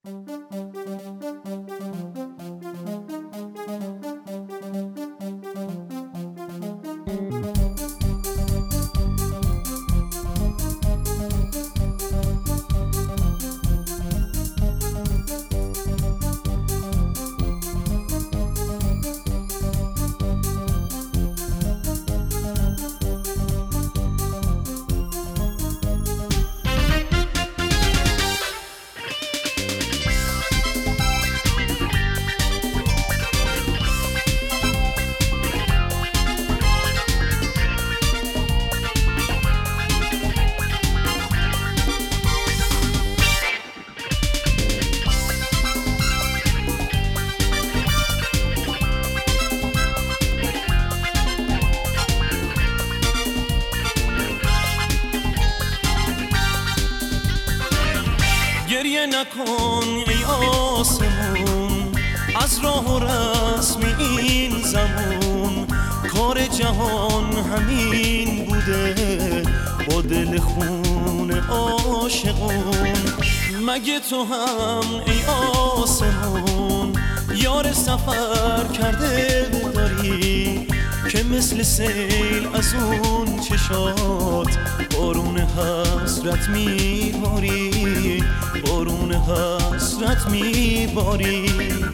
گریه نکن ای آسمون از راه و رسم این زمان، کار جهان همین بوده با دل خون عاشقون. مگه تو هم ای آسمون یار سفر کرده داری که مثل سیل از اون چشات بارون حسرت میباری، بارون حسرت میباری.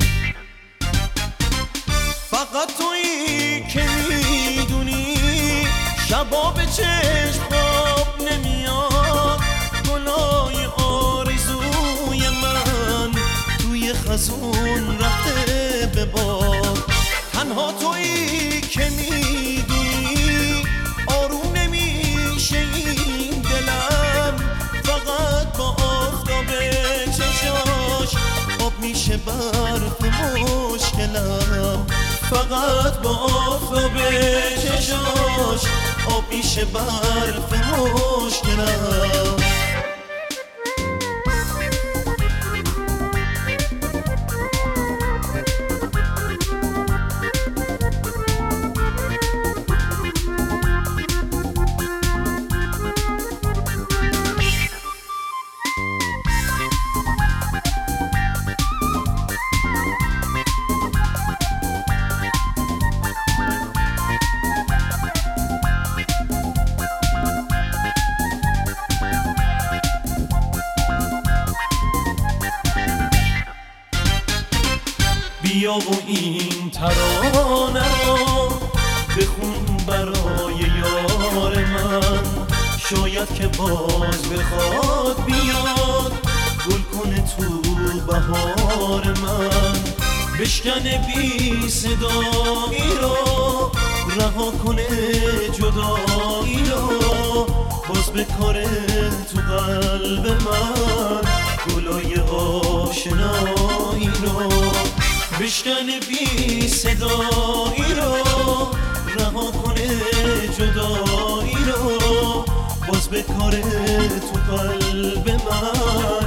فقط تویی که میدونی شبا به چشم خواب نمیاد، گلای آرزوی من توی خزون رفته به باد. تنها تویی که میدونی آروم نمیشه این دلم، فقط با آفتاب چشاش آب میشه برف مشکلم، فقط با آفتاب چشاش آب میشه برف مشکلم. بیا و این ترانه رو بخون برای یار من، شاید که باز بخواد بیاد گل کنه تو بهار من. بشکنه بی صدایی رو رها کنه جدایی رو، باز بکاره تو قلب من گلای آشنایی رو. بشکنه بی صدایی رو رها کنه جدایی رو، باز بکاره تو قلب من